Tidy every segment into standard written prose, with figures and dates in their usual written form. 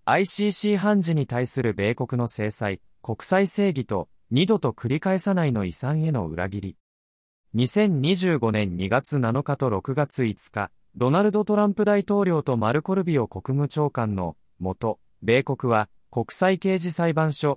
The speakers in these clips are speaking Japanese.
ICC 判事に対する米国の制裁、国際正義と二度と繰り返さないの遺産への裏切り。2025年2月7日と6月5日、ドナルド・トランプ大統領とマルコ・ルビオ国務長官の下、米国は国際刑事裁判所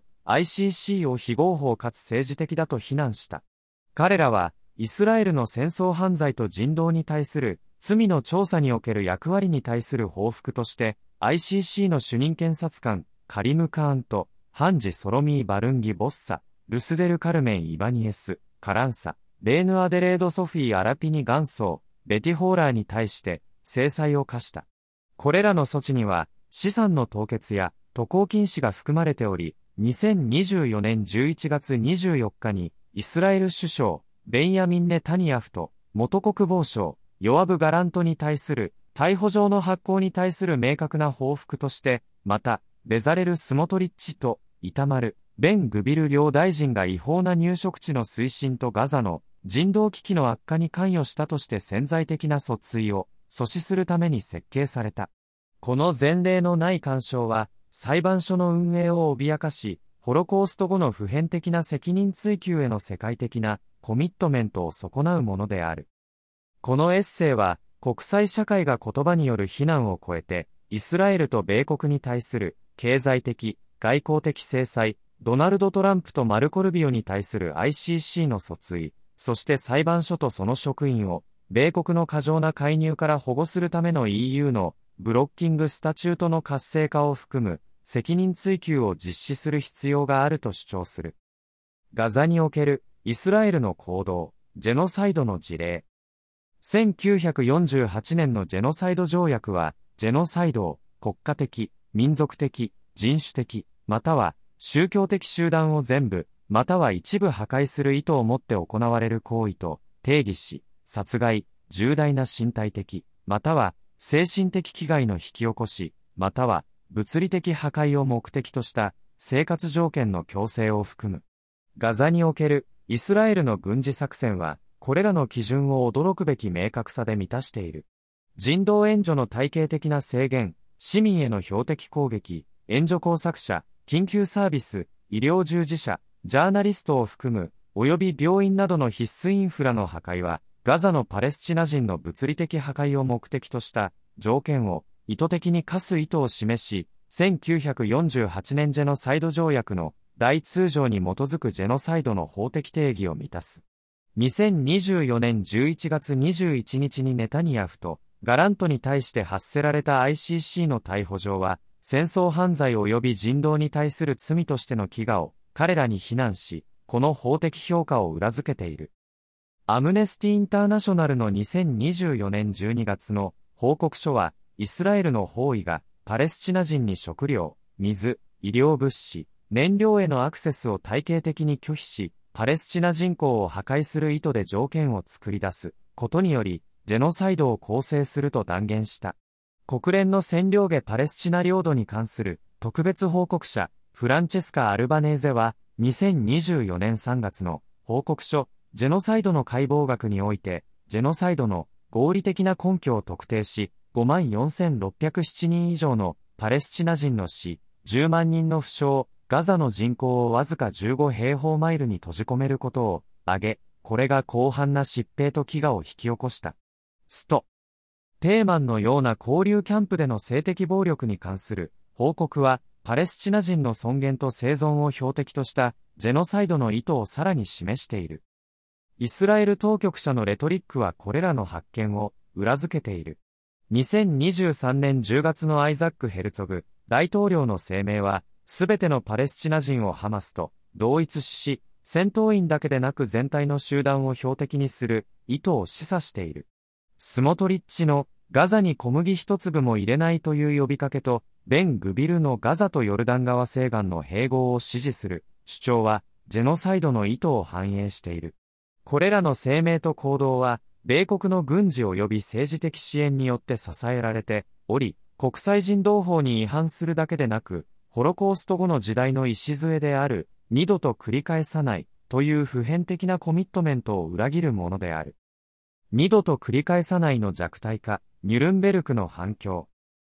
ICC を非合法かつ政治的だと非難した。彼らは、イスラエルの戦争犯罪と人道に対する罪の調査における役割に対する報復として、ICC の主任検察官、カリム・カーンと、判事ソロミー・バルンギ・ボッサ、ルスデル・カルメン・イバニエス、カランサ、レーヌ・アデレード・ソフィー・アラピニ・ガンソー、ベティ・ホーラーに対して制裁を科した。これらの措置には資産の凍結や渡航禁止が含まれており、2024年11月24日にイスラエル首相、ベンヤミン・ネタニヤフと元国防相、ヨアブ・ガラントに対する逮捕状の発行に対する明確な報復として、また、ベザレル・スモトリッチとイタマル、ベン・グビル両大臣が違法な入植地の推進とガザの人道危機の悪化に関与したとして潜在的な訴追を阻止するために設計された。この前例のない干渉は、裁判所の運営を脅かし、ホロコースト後の普遍的な責任追及への世界的なコミットメントを損なうものである。このエッセイは、国際社会が言葉による非難を超えて、イスラエルと米国に対する経済的、外交的制裁、ドナルド・トランプとマルコ・ルビオに対する ICC の訴追、そして裁判所とその職員を、米国の過剰な介入から保護するための EU のブロッキングスタチュートの活性化を含む責任追及を実施する必要があると主張する。ガザにおけるイスラエルの行動、ジェノサイドの事例。1948年のジェノサイド条約は、ジェノサイドを国家的、民族的、人種的、または宗教的集団を全部、または一部破壊する意図を持って行われる行為と定義し、殺害、重大な身体的、または精神的危害の引き起こし、または物理的破壊を目的とした生活条件の強制を含む。ガザにおけるイスラエルの軍事作戦は、これらの基準を驚くべき明確さで満たしている。人道援助の体系的な制限、市民への標的攻撃、援助工作者、緊急サービス、医療従事者、ジャーナリストを含む、及び病院などの必須インフラの破壊は、ガザのパレスチナ人の物理的破壊を目的とした条件を意図的に課す意図を示し、1948年ジェノサイド条約の第通条に基づくジェノサイドの法的定義を満たす。2024年11月21日にネタニヤフとガラントに対して発せられた ICC の逮捕状は、戦争犯罪及び人道に対する罪としての飢餓を彼らに非難し、この法的評価を裏付けている。アムネスティ・インターナショナルの2024年12月の報告書は、イスラエルの包囲がパレスチナ人に食料、水、医療物資、燃料へのアクセスを体系的に拒否し、パレスチナ人口を破壊する意図で条件を作り出すことにより、ジェノサイドを構成すると断言した。国連の占領下パレスチナ領土に関する特別報告者、フランチェスカ・アルバネーゼは、2024年3月の報告書、ジェノサイドの解剖学において、ジェノサイドの合理的な根拠を特定し、54,607人以上のパレスチナ人の死、10万人の負傷、ガザの人口をわずか15平方マイルに閉じ込めることを挙げ、これが広範な疾病と飢餓を引き起こした。スト。テーマンのような交流キャンプでの性的暴力に関する報告は、パレスチナ人の尊厳と生存を標的としたジェノサイドの意図をさらに示している。イスラエル当局者のレトリックはこれらの発見を裏付けている。2023年10月のアイザック・ヘルツォグ大統領の声明は、すべてのパレスチナ人をハマスと同一視し、戦闘員だけでなく全体の集団を標的にする意図を示唆している。スモトリッチのガザに小麦一粒も入れないという呼びかけと、ベン・グビルのガザとヨルダン川西岸の併合を支持する主張は、ジェノサイドの意図を反映している。これらの声明と行動は、米国の軍事及び政治的支援によって支えられており、国際人道法に違反するだけでなく、ホロコースト後の時代の礎である、二度と繰り返さないという普遍的なコミットメントを裏切るものである。二度と繰り返さないの弱体化、ニュルンベルクの反響。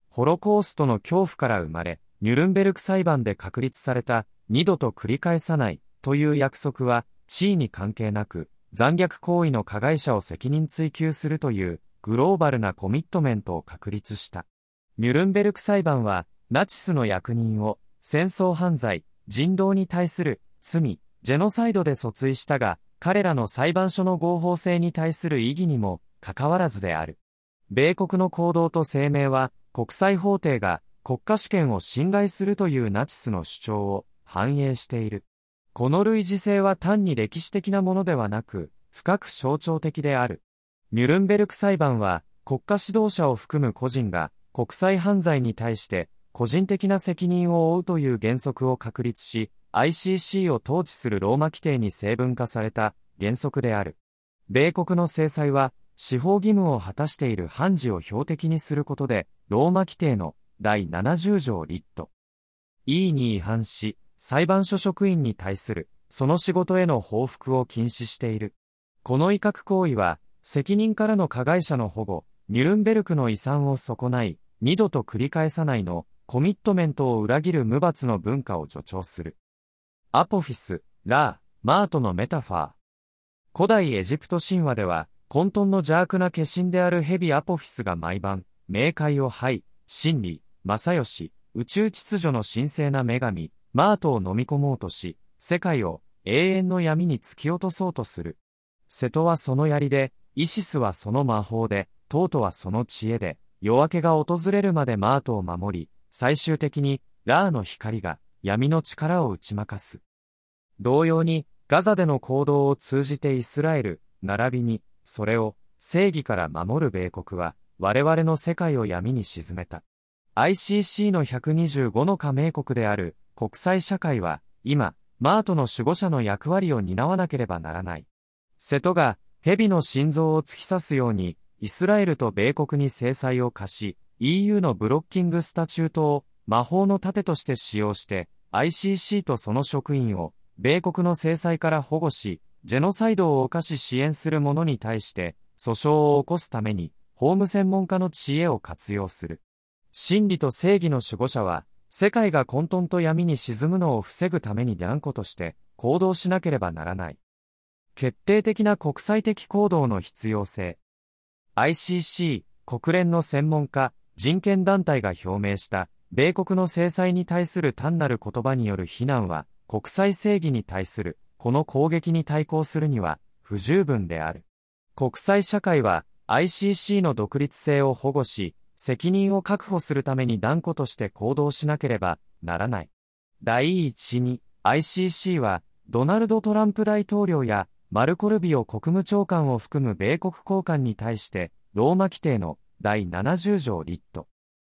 ホロコーストの恐怖から生まれ、ニュルンベルク裁判で確立された二度と繰り返さないという約束は地位に関係なく残虐行為の加害者を責任追及するというグローバルなコミットメントを確立した。ニュルンベルク裁判はナチスの役人を戦争犯罪、人道に対する罪、ジェノサイドで訴追したが、彼らの裁判所の合法性に対する異議にもかかわらずである。米国の行動と声明は国際法廷が国家主権を侵害するというナチスの主張を反映している。この類似性は単に歴史的なものではなく、深く象徴的である。ニュルンベルク裁判は国家指導者を含む個人が国際犯罪に対して個人的な責任を負うという原則を確立し、ICC を統治するローマ規定に成文化された原則である。米国の制裁は司法義務を果たしている判事を標的にすることで、ローマ規定の第70条リット E に違反し、裁判所職員に対するその仕事への報復を禁止している。この威嚇行為は、責任からの加害者の保護、ニュルンベルクの遺産を損ない、二度と繰り返さないのコミットメントを裏切る無罰の文化を助長する。アポフィス、ラー、マートのメタファー。古代エジプト神話では、混沌の邪悪な化身である蛇アポフィスが毎晩、冥界を這い、真理、正義、宇宙秩序の神聖な女神、マートを飲み込もうとし、世界を永遠の闇に突き落とそうとする。セトはその槍で、イシスはその魔法で、トートはその知恵で、夜明けが訪れるまでマートを守り、最終的に、ラーの光が闇の力を打ち負かす。同様に、ガザでの行動を通じてイスラエル、並びに、それを正義から守る米国は、我々の世界を闇に沈めた。ICC の125の加盟国である国際社会は、今、マートの守護者の役割を担わなければならない。セトが、蛇の心臓を突き刺すように、イスラエルと米国に制裁を課し、EU のブロッキングスタチュートを魔法の盾として使用して、ICC とその職員を、米国の制裁から保護し、ジェノサイドを犯し支援する者に対して、訴訟を起こすために、法務専門家の知恵を活用する。真理と正義の守護者は、世界が混沌と闇に沈むのを防ぐために断固として行動しなければならない。決定的な国際的行動の必要性。ICC、国連の専門家、人権団体が表明した、米国の制裁に対する単なる言葉による非難は、国際正義に対する、この攻撃に対抗するには、不十分である。国際社会は、ICC の独立性を保護し、責任を確保するために断固として行動しなければならない。第一に、ICC は、ドナルド・トランプ大統領や、マルコ・ルビオ国務長官を含む米国高官に対して、ローマ規定の第70条リット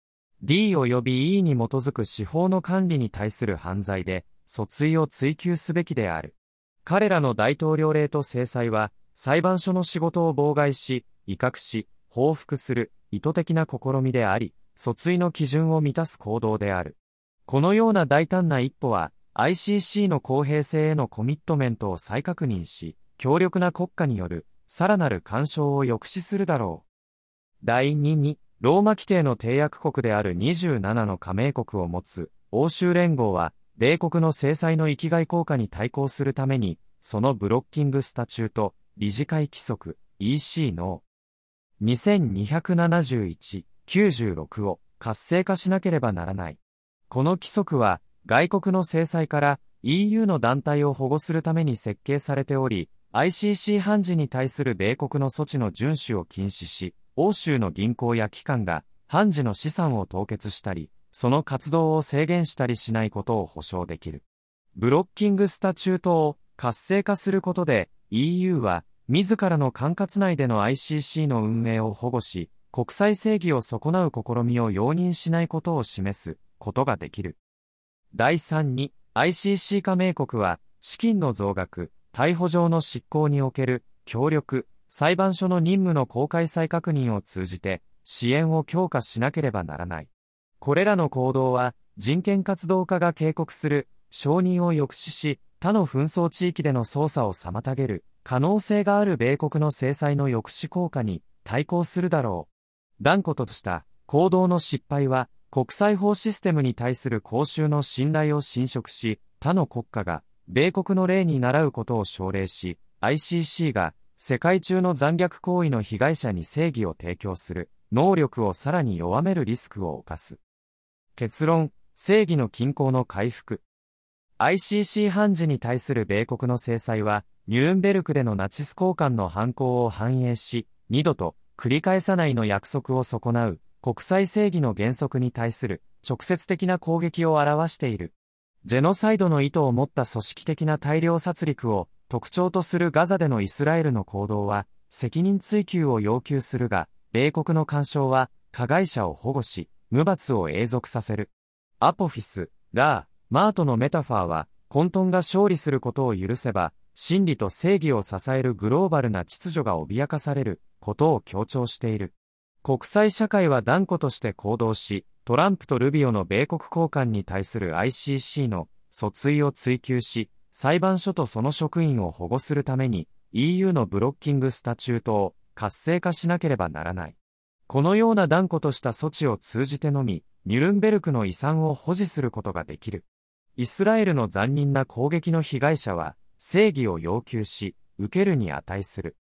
D 及び E に基づく司法の管理に対する犯罪で、訴追を追及すべきである。彼らの大統領令と制裁は、裁判所の仕事を妨害し、威嚇し、報復する意図的な試みであり、訴追の基準を満たす行動である。このような大胆な一歩は、ICC の公平性へのコミットメントを再確認し、強力な国家による、さらなる干渉を抑止するだろう。第2に、ローマ規定の締約国である27の加盟国を持つ、欧州連合は、米国の制裁の域外効果に対抗するために、そのブロッキングスタチュート、理事会規則、EC の2271、96を活性化しなければならない。この規則は、外国の制裁から EU の団体を保護するために設計されており、ICC 判事に対する米国の措置の遵守を禁止し、欧州の銀行や機関が判事の資産を凍結したり、その活動を制限したりしないことを保証できる。ブロッキングスタチュートを活性化することで EU は自らの管轄内での ICC の運営を保護し、国際正義を損なう試みを容認しないことを示すことができる。第3に ICC 加盟国は資金の増額、逮捕状の執行における協力、裁判所の任務の公開再確認を通じて支援を強化しなければならない。これらの行動は人権活動家が警告する承認を抑止し、他の紛争地域での捜査を妨げる可能性がある米国の制裁の抑止効果に対抗するだろう。断固とした行動の失敗は国際法システムに対する公衆の信頼を侵食し、他の国家が米国の例に倣うことを奨励し、ICC が世界中の残虐行為の被害者に正義を提供する能力をさらに弱めるリスクを冒す。結論、正義の均衡の回復。ICC 判事に対する米国の制裁は、ニューンベルクでのナチス交換の犯行を反映し、二度と繰り返さないの約束を損なう国際正義の原則に対する直接的な攻撃を表している。ジェノサイドの意図を持った組織的な大量殺戮を特徴とするガザでのイスラエルの行動は責任追及を要求するが、米国の干渉は加害者を保護し、無罰を永続させる。アポフィス、ラー、マートのメタファーは、混沌が勝利することを許せば、真理と正義を支えるグローバルな秩序が脅かされることを強調している。国際社会は断固として行動し、トランプとルビオの米国高官に対する ICC の訴追を追及し、裁判所とその職員を保護するために EU のブロッキングスタチュートを活性化しなければならない。このような断固とした措置を通じてのみ、ニュルンベルクの遺産を保持することができる。イスラエルの残忍な攻撃の被害者は、正義を要求し、受けるに値する。